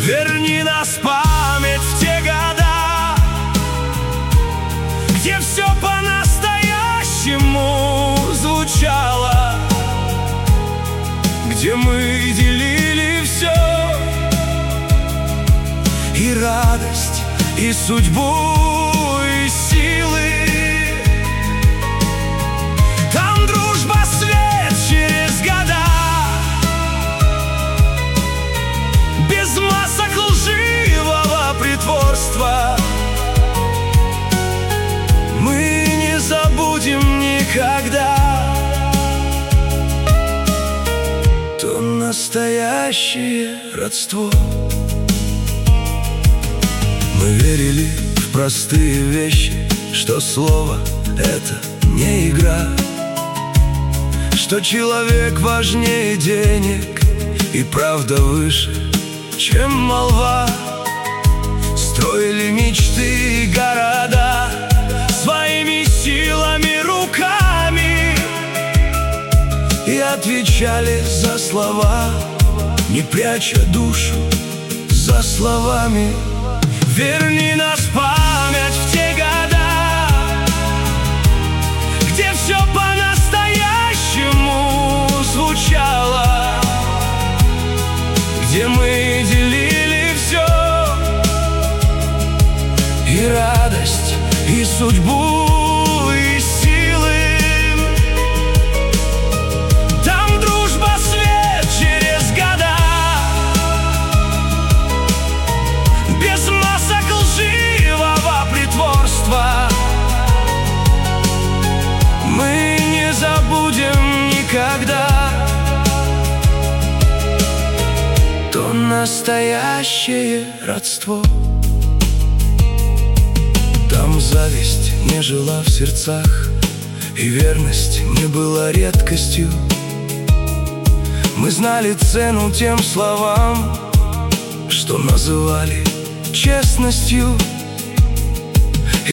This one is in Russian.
Верни нас, память, в те года, где все по-настоящему звучало, где мы делили все, и радость, и судьбу, и силы. Там дружба, свет через года, без масок лживого притворства. Мы не забудем никогда то настоящее родство. Мы верили в простые вещи, что слово — это не игра, что человек важнее денег и правда выше, чем молва. Строили мечты и города своими силами, руками, и отвечали за слова, не пряча душу за словами. Верни нас, память, в те года, где все по-настоящему звучало, где мы делили все, и радость, и судьбу, и силы. Там дружба, свет через года, без масок лживого притворства. Мы не забудем никогда то настоящее родство. Там зависть не жила в сердцах, и верность не была редкостью. Мы знали цену тем словам, что называли честностью.